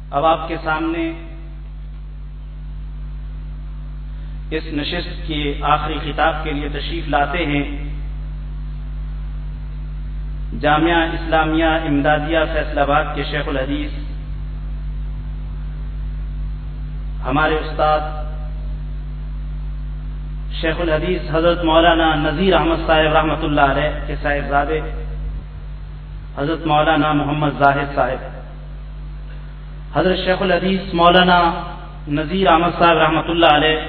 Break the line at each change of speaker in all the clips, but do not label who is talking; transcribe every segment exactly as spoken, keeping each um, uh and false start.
اب آپ کے سامنے اس نشست کی آخری خطاب کے لیے تشریف لاتے ہیں جامعہ اسلامیہ امدادیہ فیصل آباد کے شیخ الحدیث ہمارے استاد شیخ الحدیث حضرت مولانا نذیر احمد صاحب رحمۃ اللہ علیہ کے صاحبزادے حضرت مولانا محمد زاہد صاحب، حضرت شیخ الحدیث مولانا نذیر احمد صاحب رحمۃ اللہ علیہ،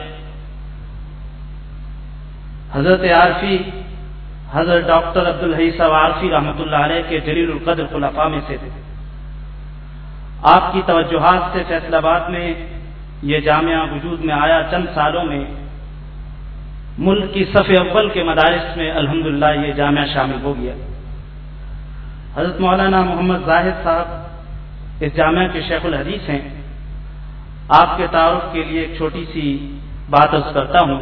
حضرت عارفی حضرت ڈاکٹر عبدالحی صاحب عارفی رحمۃ اللہ علیہ کے جلیل القدر خلفاء میں سے تھے۔ آپ کی توجہات سے فیصل آباد میں یہ جامعہ وجود میں آیا۔ چند سالوں میں ملک کی صف اول کے مدارس میں الحمدللہ یہ جامعہ شامل ہو گیا۔ حضرت مولانا محمد زاہد صاحب اس جامعہ کے شیخ الحدیث ہیں۔ آپ کے تعارف کے لیے ایک چھوٹی سی بات عرض کرتا ہوں۔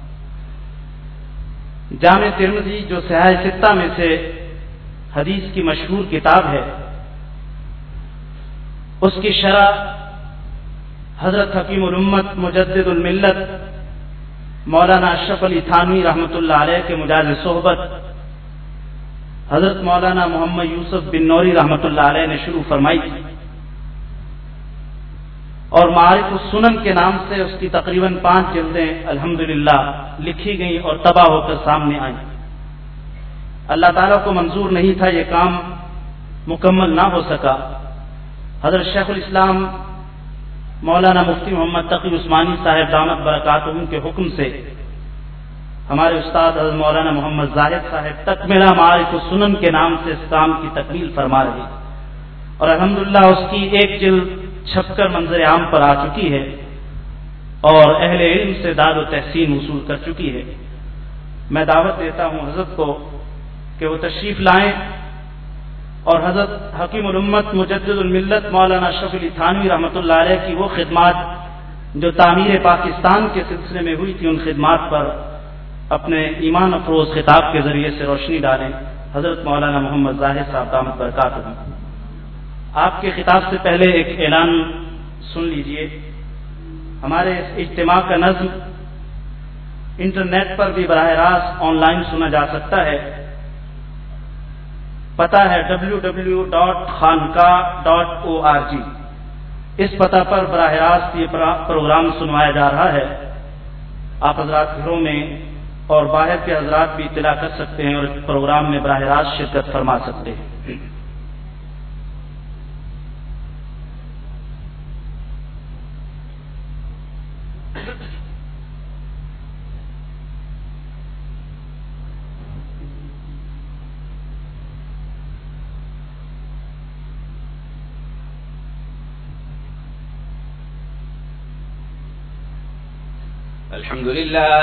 جامع ترمذی جو صحاح ستہ میں سے حدیث کی مشہور کتاب ہے، اس کی شرح حضرت حکیم الامت مجدد الملت مولانا اشرف علی تھانوی رحمۃ اللہ علیہ کے مجاز صحبت حضرت مولانا محمد یوسف بن نوری رحمۃ اللہ علیہ نے شروع فرمائی تھی، اور معارف السنن کے نام سے اس کی تقریباً پانچ جلدیں الحمدللہ لکھی گئیں اور طبع ہو کر سامنے آئیں۔ اللہ تعالیٰ کو منظور نہیں تھا، یہ کام مکمل نہ ہو سکا۔ حضرت شیخ الاسلام مولانا مفتی محمد تقی عثمانی صاحب دامت برکاتہم کے حکم سے ہمارے استاد حضرت مولانا محمد زاہد صاحب تکملہ معارف السنن کے نام سے اس کام کی تکمیل فرما رہے، اور الحمدللہ اس کی ایک جلد چھپ کر منظر عام پر آ چکی ہے اور اہل علم سے داد و تحسین وصول کر چکی ہے۔ میں دعوت دیتا ہوں حضرت کو کہ وہ تشریف لائیں اور حضرت حکیم الامت مجدد الملت مولانا اشرف علی تھانوی رحمۃ اللہ علیہ کی وہ خدمات جو تعمیر پاکستان کے سلسلے میں ہوئی تھی، ان خدمات پر اپنے ایمان افروز خطاب کے ذریعے سے روشنی ڈالیں۔ حضرت مولانا محمد زاہد صاحب دامت برکاتہم۔ آپ کے خطاب سے پہلے ایک اعلان سن لیجئے۔ ہمارے اس اجتماع کا نظم انٹرنیٹ پر بھی براہ راست آن لائن سنا جا سکتا ہے۔ پتہ ہے W W dot Khanqah dot O R G. اس پتہ پر براہ راست یہ پروگرام سنوایا جا رہا ہے۔ آپ حضرات گھروں میں اور باہر کے حضرات بھی اطلاع کر سکتے ہیں اور اس پروگرام میں براہ راست شرکت فرما سکتے ہیں۔
الحمد لله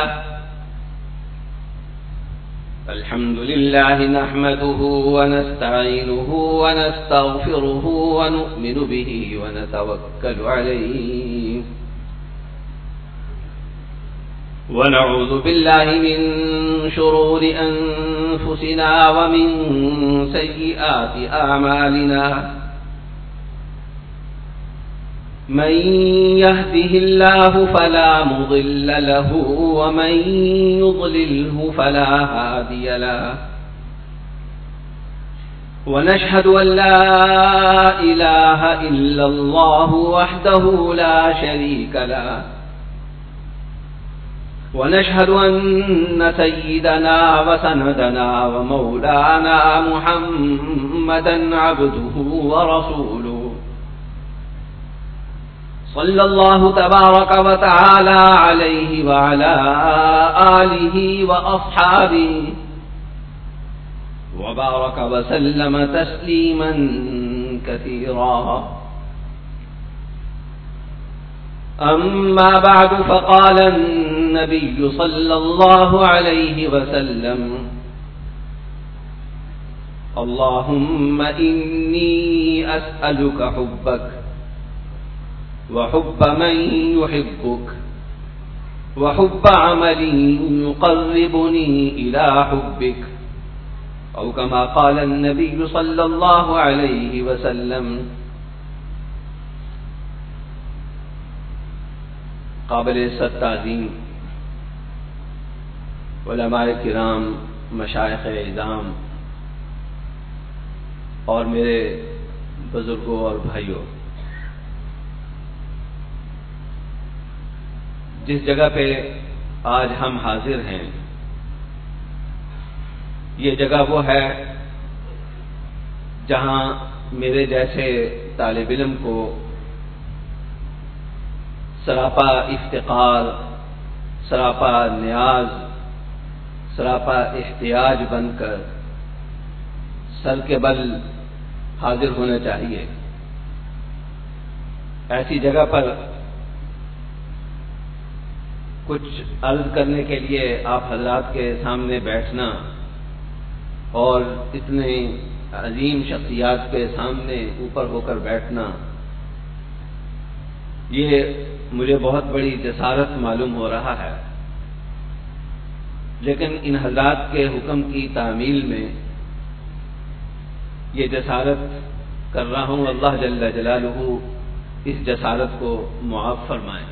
الحمد لله نحمده ونستعينه ونستغفره ونؤمن به ونتوكل عليه ونعوذ بالله من شرور أنفسنا ومن سيئات أعمالنا من يهده الله فلا مضل له ومن يضلله فلا هادي له ونشهد أن لا إله إلا الله وحده لا شريك له ونشهد أن سيدنا وسندنا ومولانا محمدا عبده ورسوله صلى الله تبارك وتعالى عليه وعلى آله وأصحابه وبارك وسلم تسليما كثيرا أما بعد فقال النبي صلى الله عليه وسلم اللهم إني أسألك حبك وحب من يحبك وحب عمل يقربني إلى حبك أو كما قال النبي صلى الله عليه وسلم قابل عزت تعظیم علماء کرام، مشائخ اعظام اور میرے بزرگوں اور بھائیوں، جس جگہ پہ آج ہم حاضر ہیں، یہ جگہ وہ ہے جہاں میرے جیسے طالب علم کو سراپا افتقار، سراپا نیاز، سراپا احتیاج بن کر سر کے بل حاضر ہونا چاہیے۔ ایسی جگہ پر کچھ عرض کرنے کے لیے آپ حضرات کے سامنے بیٹھنا اور اتنے عظیم شخصیات کے سامنے اوپر ہو کر بیٹھنا، یہ مجھے بہت بڑی جسارت معلوم ہو رہا ہے، لیکن ان حضرات کے حکم کی تعمیل میں یہ جسارت کر رہا ہوں۔ اللہ جل جلالہ اس جسارت کو معاف فرمائے۔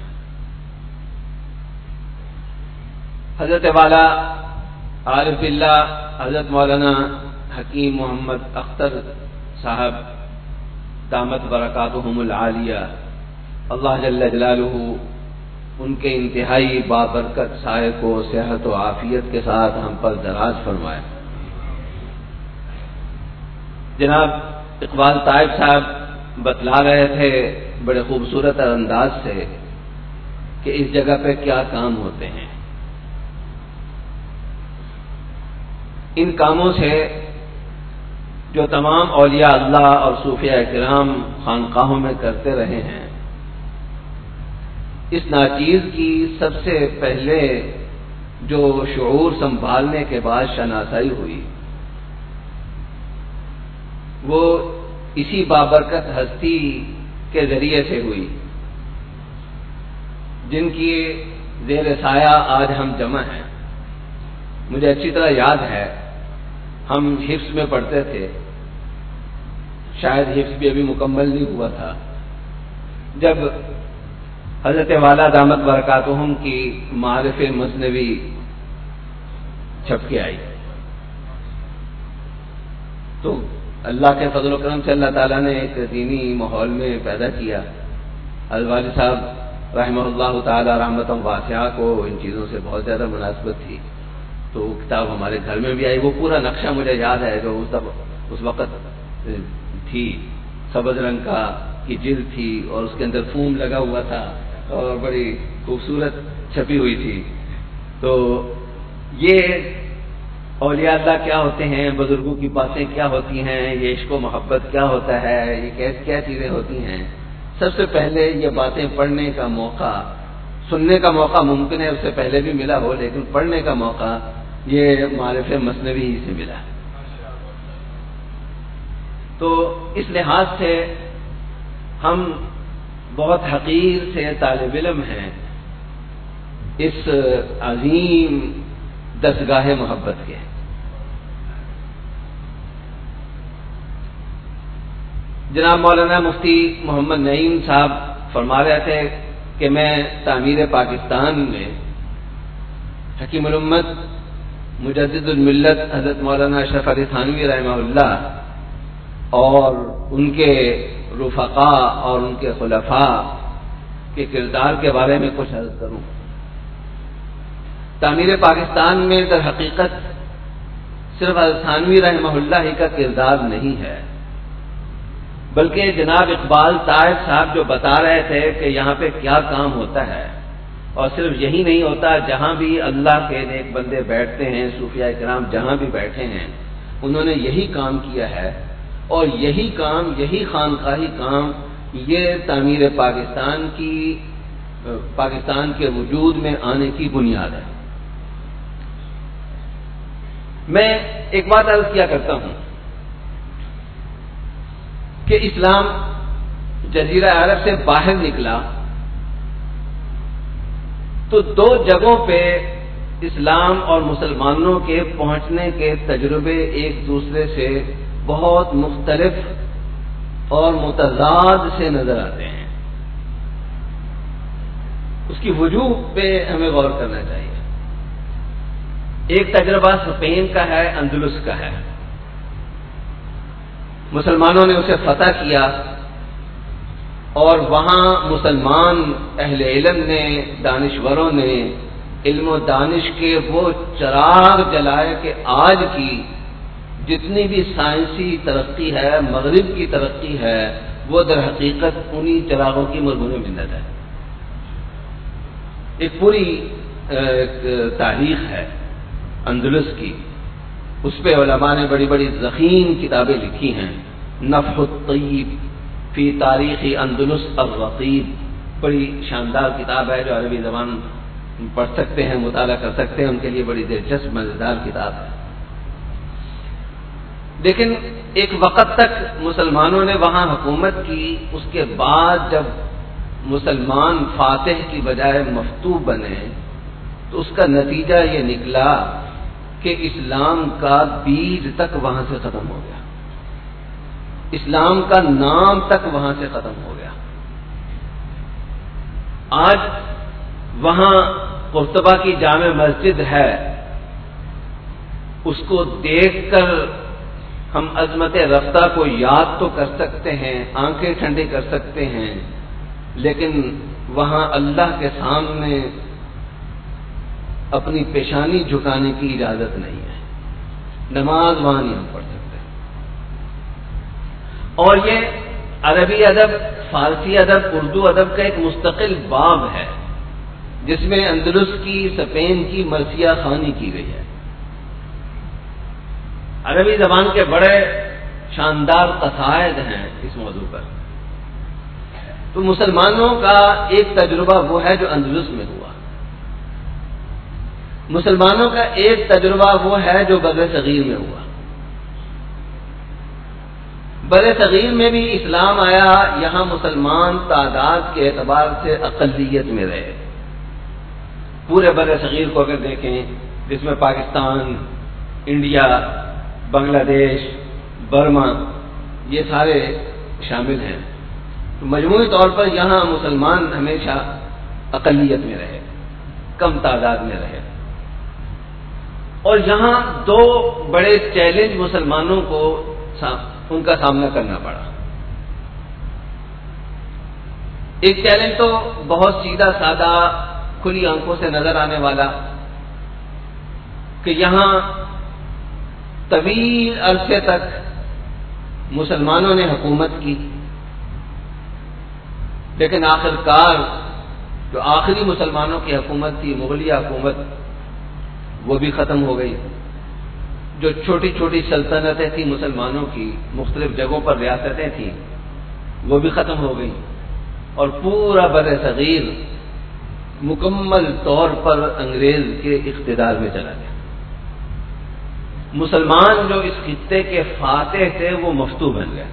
حضرت والا عارف اللہ حضرت مولانا حکیم محمد اختر صاحب دامت برکاتہم العالیہ، اللہ جل جلالہ ان کے انتہائی بابرکت سائے کو صحت و عافیت کے ساتھ ہم پر دراز فرمائے۔ جناب اقبال طائب صاحب بتلا رہے تھے بڑے خوبصورت انداز سے کہ اس جگہ پہ کیا کام ہوتے ہیں۔ ان کاموں سے جو تمام اولیاء اللہ اور صوفیاء کرام خانقاہوں میں کرتے رہے ہیں، اس ناچیز کی سب سے پہلے جو شعور سنبھالنے کے بعد شناسائی ہوئی، وہ اسی بابرکت ہستی کے ذریعے سے ہوئی جن کی زیر سایہ آج ہم جمع ہیں۔ مجھے اچھی طرح یاد ہے، ہم حفظ میں پڑھتے تھے، شاید حفظ بھی ابھی مکمل نہیں ہوا تھا، جب حضرت والا دامت برکاتہم کی معارف مثنوی چھپ کے آئی تو اللہ کے فضل و کرم سے اللہ تعالیٰ نے ایک دینی ماحول میں پیدا کیا۔ حضرت والد صاحب رحمہ اللہ تعالی رحمۃ واسعہ کو ان چیزوں سے بہت زیادہ مناسبت تھی، تو وہ کتاب ہمارے گھر میں بھی آئی۔ وہ پورا نقشہ مجھے یاد ہے جو اس وقت تھی، سبز رنگ کا کی جلد تھی اور اس کے اندر فوم لگا ہوا تھا اور بڑی خوبصورت چھپی ہوئی تھی۔ تو یہ اولیاء اللہ کیا ہوتے ہیں، بزرگوں کی باتیں کیا ہوتی ہیں، یہ عشق و محبت کیا ہوتا ہے، یہ کیا چیزیں ہوتی ہیں، سب سے پہلے یہ باتیں پڑھنے کا موقع، سننے کا موقع ممکن ہے اس سے پہلے بھی ملا ہو، لیکن پڑھنے کا موقع یہ معارف مثنوی ہی سے ملا۔ تو اس لحاظ سے ہم بہت حقیر سے طالب علم ہیں اس عظیم دستگاہ محبت کے۔ جناب مولانا مفتی محمد نعیم صاحب فرما رہے تھے کہ میں تعمیر پاکستان میں حکیم الامت مجدد الملت حضرت مولانا اشرف علی تھانوی رحمہ اللہ اور ان کے رفقاء اور ان کے خلفاء کے کردار کے بارے میں کچھ عرض کروں۔ تعمیر پاکستان میں در حقیقت صرف حضرت تھانوی رحمہ اللہ ہی کا کردار نہیں ہے، بلکہ جناب اقبال طائب صاحب جو بتا رہے تھے کہ یہاں پہ کیا کام ہوتا ہے، اور صرف یہی نہیں ہوتا، جہاں بھی اللہ کے نیک بندے بیٹھتے ہیں، صوفیاء کرام جہاں بھی بیٹھے ہیں، انہوں نے یہی کام کیا ہے، اور یہی کام، یہی خانقاہی کام، یہ تعمیر پاکستان کی پاکستان کے وجود میں آنے کی بنیاد ہے۔ میں ایک بات عرض کیا کرتا ہوں کہ اسلام جزیرہ عرب سے باہر نکلا تو دو جگہوں پہ اسلام اور مسلمانوں کے پہنچنے کے تجربے ایک دوسرے سے بہت مختلف اور متضاد سے نظر آتے ہیں۔ اس کی وجوہ پہ ہمیں غور کرنا چاہیے۔ ایک تجربہ اسپین کا ہے، اندلس کا ہے۔ مسلمانوں نے اسے فتح کیا اور وہاں مسلمان اہل علم نے، دانشوروں نے علم و دانش کے وہ چراغ جلائے کہ آج کی جتنی بھی سائنسی ترقی ہے، مغرب کی ترقی ہے، وہ در حقیقت انہی چراغوں کی مرہون منت ہے۔ ایک پوری ایک تاریخ ہے اندلس کی، اس پہ علماء نے بڑی بڑی ضخیم کتابیں لکھی ہیں۔ نفح الطیب فی تاریخ اندلس الرقیب، بڑی شاندار کتاب ہے جو عربی زبان پڑھ سکتے ہیں، مطالعہ کر سکتے ہیں، ان کے لیے بڑی دلچسپ مزیدار کتاب ہے۔ لیکن ایک وقت تک مسلمانوں نے وہاں حکومت کی، اس کے بعد جب مسلمان فاتح کی بجائے مفتوح بنے تو اس کا نتیجہ یہ نکلا کہ اسلام کا بیج تک وہاں سے ختم ہو گیا، اسلام کا نام تک وہاں سے ختم ہو گیا۔ آج وہاں قرطبہ کی جامع مسجد ہے، اس کو دیکھ کر ہم عظمت رفتہ کو یاد تو کر سکتے ہیں، آنکھیں ٹھنڈی کر سکتے ہیں، لیکن وہاں اللہ کے سامنے اپنی پیشانی جھکانے کی اجازت نہیں ہے، نماز وہاں نہیں ہم پڑھ سکتے۔ اور یہ عربی ادب، فارسی ادب، اردو ادب کا ایک مستقل باب ہے جس میں اندلس کی، اسپین کی مرثیہ خوانی کی گئی ہے۔ عربی زبان کے بڑے شاندار قصائد ہیں اس موضوع پر۔ تو مسلمانوں کا ایک تجربہ وہ ہے جو اندلس میں ہوا، مسلمانوں کا ایک تجربہ وہ ہے جو بر صغیر میں ہوا۔ بر صغیر میں بھی اسلام آیا، یہاں مسلمان تعداد کے اعتبار سے اقلیت میں رہے۔ پورے بر صغیر کو اگر دیکھیں، جس میں پاکستان، انڈیا، بنگلہ دیش، برما، یہ سارے شامل ہیں، تو مجموعی طور پر یہاں مسلمان ہمیشہ اقلیت میں رہے، کم تعداد میں رہے۔ اور یہاں دو بڑے چیلنج مسلمانوں کو ان کا سامنا کرنا پڑا۔ ایک چیلنج تو بہت سیدھا سادہ، کھلی آنکھوں سے نظر آنے والا، کہ یہاں طویل عرصے تک مسلمانوں نے حکومت کی، لیکن آخر کار جو آخری مسلمانوں کی حکومت تھی، مغلیہ حکومت، وہ بھی ختم ہو گئی۔ جو چھوٹی چھوٹی سلطنتیں تھیں مسلمانوں کی، مختلف جگہوں پر ریاستیں تھیں، وہ بھی ختم ہو گئی، اور پورا بر صغیر مکمل طور پر انگریز کے اقتدار میں چلا گیا۔ مسلمان جو اس خطے کے فاتح تھے وہ مفتوح بن گئے۔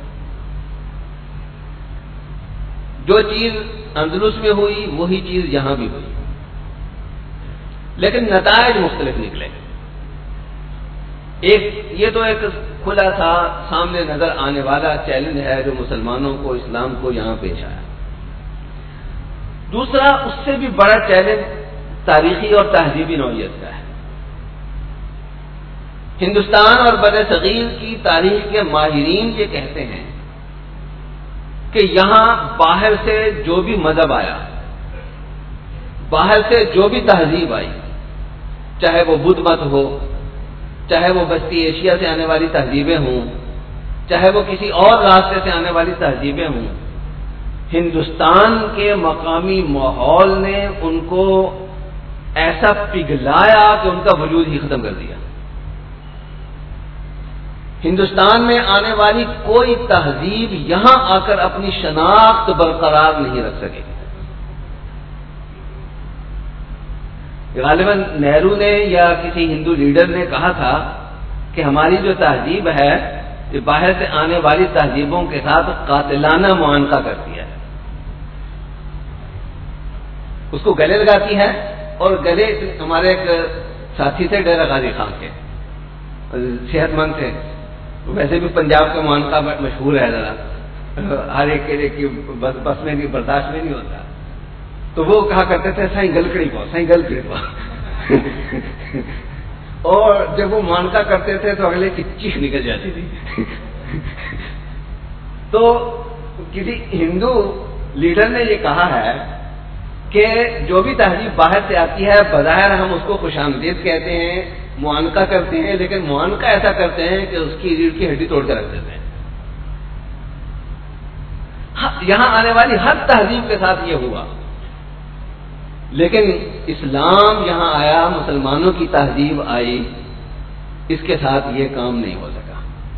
جو چیز اندلس میں ہوئی وہی چیز یہاں بھی ہوئی، لیکن نتائج مختلف نکلے۔ ایک یہ تو ایک کھلا سا سامنے نظر آنے والا چیلنج ہے جو مسلمانوں کو، اسلام کو یہاں پیش آیا۔ دوسرا اس سے بھی بڑا چیلنج تاریخی اور تہذیبی نوعیت کا ہے۔ ہندوستان اور بر صغیر کی تاریخ کے ماہرین یہ کہتے ہیں کہ یہاں باہر سے جو بھی مذہب آیا، باہر سے جو بھی تہذیب آئی، چاہے وہ بدھ مت ہو، چاہے وہ وسطی ایشیا سے آنے والی تہذیبیں ہوں، چاہے وہ کسی اور راستے سے آنے والی تہذیبیں ہوں، ہندوستان کے مقامی ماحول نے ان کو ایسا پگھلایا کہ ان کا وجود ہی ختم کر دیا۔ ہندوستان میں آنے والی کوئی تہذیب یہاں آ کر اپنی شناخت برقرار نہیں رکھ سکے۔ غالباً نہرو نے یا کسی ہندو لیڈر نے کہا تھا کہ ہماری جو تہذیب ہے یہ باہر سے آنے والی تہذیبوں کے ساتھ قاتلانہ معانقہ کرتی ہے، اس کو گلے لگاتی ہے۔ اور گلے ہمارے ایک ساتھی تھے ڈیرہ غازی خان کے، صحت مند تھے، ویسے بھی پنجاب کا معانقہ مشہور ہے، ذرا ہر ایک کی بس بس میں نہیں، برداشت میں نہیں ہوتا۔ تو وہ کہا کرتے تھے سائیں گلکڑی کو سائیں گلکڑی کو اور جب وہ مانکا کرتے تھے تو اگلے کی چیخ نکل جاتی تھی. تو کسی ہندو لیڈر نے یہ کہا ہے کہ جو بھی تہذیب باہر سے آتی ہے بظاہر ہم اس کو خوش آمدید کہتے ہیں، معانقہ کرتے ہیں، لیکن معانقہ ایسا کرتے ہیں کہ اس کی ریڑھ کی ہڈی توڑ کے رکھ دیتے ہیں. یہاں آنے والی ہر تہذیب کے ساتھ یہ ہوا، لیکن اسلام یہاں آیا، مسلمانوں کی تہذیب آئی، اس کے ساتھ یہ کام نہیں ہو سکا.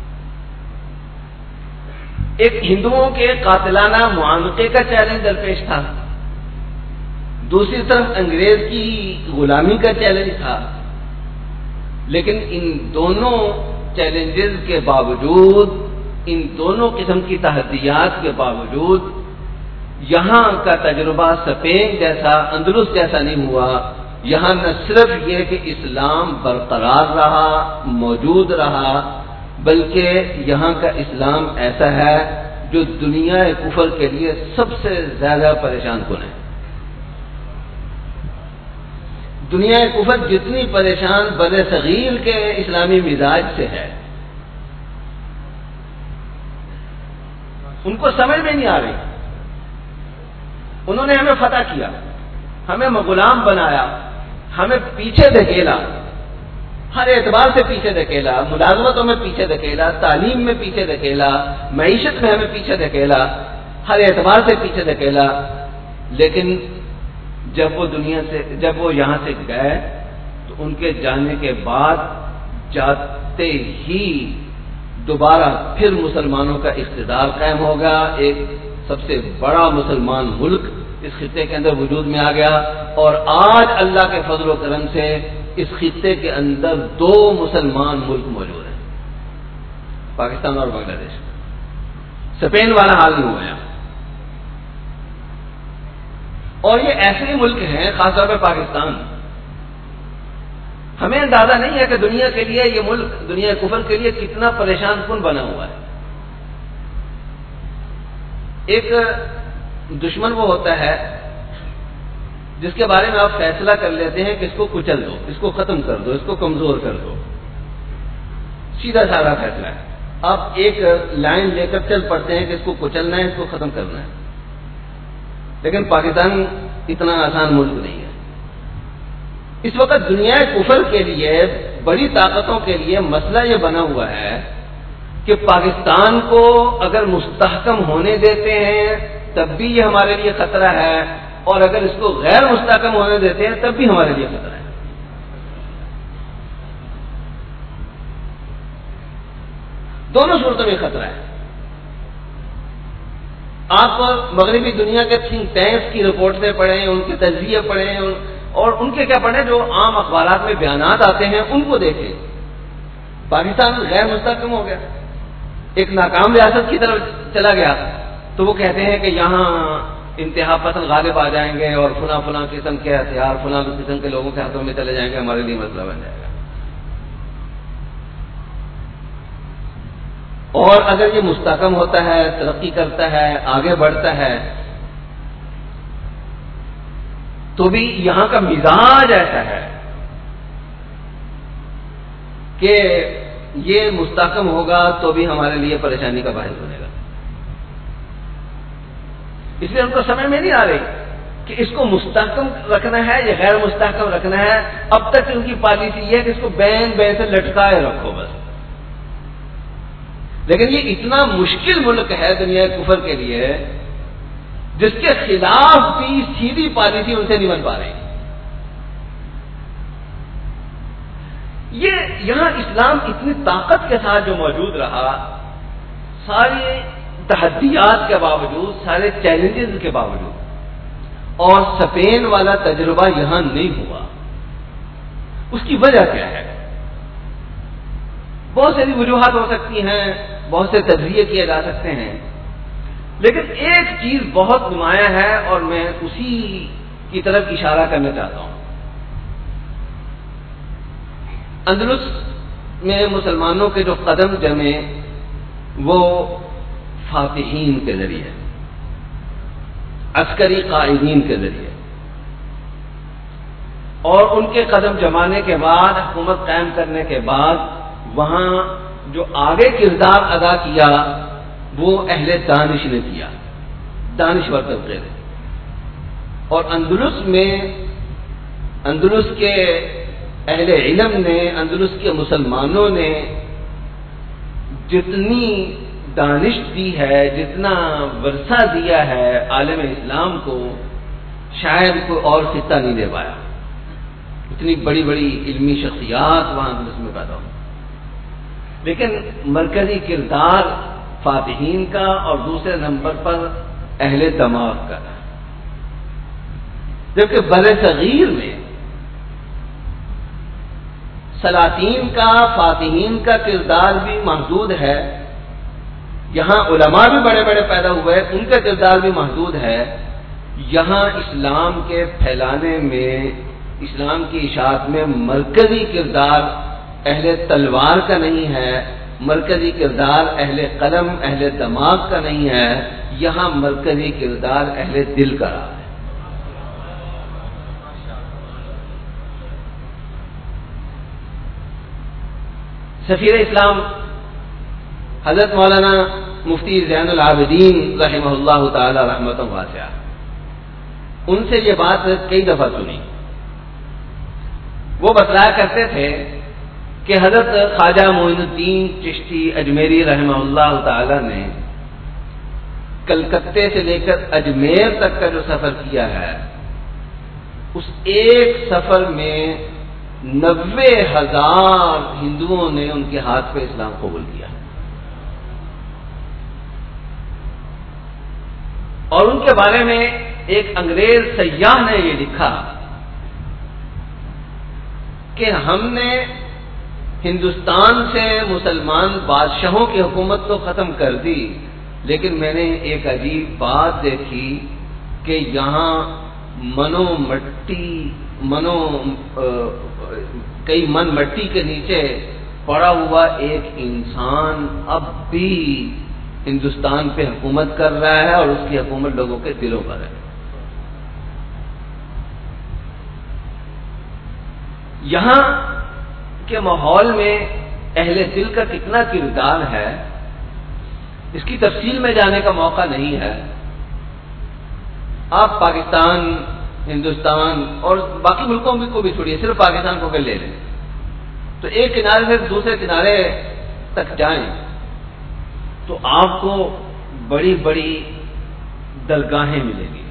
ایک ہندوؤں کے قاتلانہ معانقے کا چیلنج درپیش تھا، دوسری طرف انگریز کی غلامی کا چیلنج تھا، لیکن ان دونوں چیلنجز کے باوجود، ان دونوں قسم کی تحدیات کے باوجود یہاں کا تجربہ اسپین جیسا، اندلس جیسا نہیں ہوا. یہاں نہ صرف یہ کہ اسلام برقرار رہا، موجود رہا، بلکہ یہاں کا اسلام ایسا ہے جو دنیا کفر کے لیے سب سے زیادہ پریشان کن ہے. دنیا کفر جتنی پریشان بر صغیر کے اسلامی مزاج سے ہے، ان کو سمجھ میں نہیں آ رہی. انہوں نے ہمیں فتح کیا، ہمیں غلام بنایا، ہمیں پیچھے دھکیلا، ہر اعتبار سے پیچھے دھکیلا، ملازمتوں میں پیچھے دھکیلا، تعلیم میں پیچھے دھکیلا، معیشت میں ہمیں پیچھے دھکیلا، ہر اعتبار سے پیچھے دھکیلا. لیکن جب وہ دنیا سے جب وہ یہاں سے گئے تو ان کے جانے کے بعد جاتے ہی دوبارہ پھر مسلمانوں کا اقتدار قائم ہوگا. ایک سب سے بڑا مسلمان ملک اس خطے کے اندر وجود میں آ گیا، اور آج اللہ کے فضل و کرم سے اس خطے کے اندر دو مسلمان ملک موجود ہیں، پاکستان اور بنگلہ دیش. اسپین والا حال نہیں ہوا. اور یہ ایسے ہی ملک ہیں، خاص طور پہ پاکستان. ہمیں اندازہ نہیں ہے کہ دنیا کے لیے یہ ملک، دنیا کفر کے لیے کتنا پریشان کن بنا ہوا ہے. ایک دشمن وہ ہوتا ہے جس کے بارے میں آپ فیصلہ کر لیتے ہیں کہ اس کو کچل دو، اس کو ختم کر دو، اس کو کمزور کر دو. سیدھا سادہ فیصلہ ہے. آپ ایک لائن لے کر چل پڑتے ہیں کہ اس کو کچلنا ہے، اس کو ختم کرنا ہے. لیکن پاکستان اتنا آسان ملک نہیں ہے. اس وقت دنیا کفر کے لیے، بڑی طاقتوں کے لیے مسئلہ یہ بنا ہوا ہے کہ پاکستان کو اگر مستحکم ہونے دیتے ہیں تب بھی یہ ہمارے لیے خطرہ ہے، اور اگر اس کو غیر مستحکم ہونے دیتے ہیں تب بھی ہمارے لیے خطرہ ہے. دونوں صورتوں میں خطرہ ہے. آپ مغربی دنیا کے تھنک ٹینکس کی رپورٹیں پڑھیں، ان کے تجزیے پڑھیں، اور ان کے کیا پڑھیں جو عام اخبارات میں بیانات آتے ہیں ان کو دیکھیں. پاکستان غیر مستحکم ہو گیا، ایک ناکام ریاست کی طرف چلا گیا، تو وہ کہتے ہیں کہ یہاں انتہا پسند غالب آ جائیں گے اور فلاں فلاں قسم کے ہتھیار فلاں قسم کے لوگوں کے ہاتھوں میں چلے جائیں گے، ہمارے لیے مسئلہ بن جائے گا. اور اگر یہ مستحکم ہوتا ہے، ترقی کرتا ہے، آگے بڑھتا ہے، تو بھی یہاں کا مزاج ایسا ہے کہ یہ مستحکم ہوگا تو بھی ہمارے لیے پریشانی کا باعث بنے گا. اس لیے ان کو سمجھ میں نہیں آ رہی کہ اس کو مستحکم رکھنا ہے یا غیر مستحکم رکھنا ہے. اب تک ان کی پالیسی یہ ہے کہ اس کو بین بین سے لٹکائے رکھو بس. لیکن یہ اتنا مشکل ملک ہے دنیا کفر کے لیے جس کے خلاف بھی سیدھی پالیسی ان سے نہیں بن پا رہی. یہ یہاں اسلام اتنی طاقت کے ساتھ جو موجود رہا، ساری تحدیات کے باوجود، سارے چیلنجز کے باوجود، اور اسپین والا تجربہ یہاں نہیں ہوا. اس کی وجہ کیا ہے؟ بہت ساری وجوہات ہو سکتی ہیں، بہت سے تجزیے کیے جا سکتے ہیں، لیکن ایک چیز بہت نمایاں ہے اور میں اسی کی طرف اشارہ کرنا چاہتا ہوں. اندلس میں مسلمانوں کے جو قدم جمے وہ فاتحین کے ذریعے، عسکری قائدین کے ذریعے. اور ان کے قدم جمانے کے بعد، حکومت قائم کرنے کے بعد وہاں جو آگے کردار ادا کیا وہ اہل دانش نے کیا، دانشور طبقے نے. اور اندلس میں اندلس کے اہل علم نے، اندلس کے مسلمانوں نے جتنی دانش دی ہے، جتنا ورثہ دیا ہے عالم اسلام کو، شاید کوئی اور خطہ نہیں دے پایا. اتنی بڑی بڑی علمی شخصیات وہاں اندلس میں پیدا ہو. لیکن مرکزی کردار فاتحین کا اور دوسرے نمبر پر اہل دماغ کا. جبکہ بر صغیر میں سلاطین کا، فاتحین کا کردار بھی محدود ہے. یہاں علماء بھی بڑے بڑے پیدا ہوئے، ان کا کردار بھی محدود ہے. یہاں اسلام کے پھیلانے میں، اسلام کی اشاعت میں مرکزی کردار اہل تلوار کا نہیں ہے، مرکزی کردار اہل قلم، اہل دماغ کا نہیں ہے. یہاں مرکزی کردار اہل دل کا رہا ہے. سفیر اسلام حضرت مولانا مفتی زین العابدین رحمہ اللہ تعالی رحمۃ واسعہ، ان سے یہ بات کئی دفعہ سنی. وہ بتلایا کرتے تھے کہ حضرت خواجہ معین الدین چشتی اجمیری رحمہ اللہ تعالی نے کلکتے سے لے کر اجمیر تک کا جو سفر کیا ہے، اس ایک سفر میں نوے ہزار ہندوؤں نے ان کے ہاتھ پہ اسلام قبول کیا. اور ان کے بارے میں ایک انگریز سیاح نے یہ لکھا کہ ہم نے ہندوستان سے مسلمان بادشاہوں کی حکومت تو ختم کر دی، لیکن میں نے ایک عجیب بات دیکھی کہ یہاں منو مٹی منو کئی من مٹی کے نیچے پڑا ہوا ایک انسان اب بھی ہندوستان پہ حکومت کر رہا ہے، اور اس کی حکومت لوگوں کے دلوں پر ہے. یہاں کے ماحول میں اہل دل کا کتنا کردار ہے، اس کی تفصیل میں جانے کا موقع نہیں ہے. آپ پاکستان، ہندوستان اور باقی ملکوں کو بھی چھوڑیے، صرف پاکستان کو اگر لے لیں تو ایک کنارے سے دوسرے کنارے تک جائیں تو آپ کو بڑی بڑی درگاہیں ملیں گی.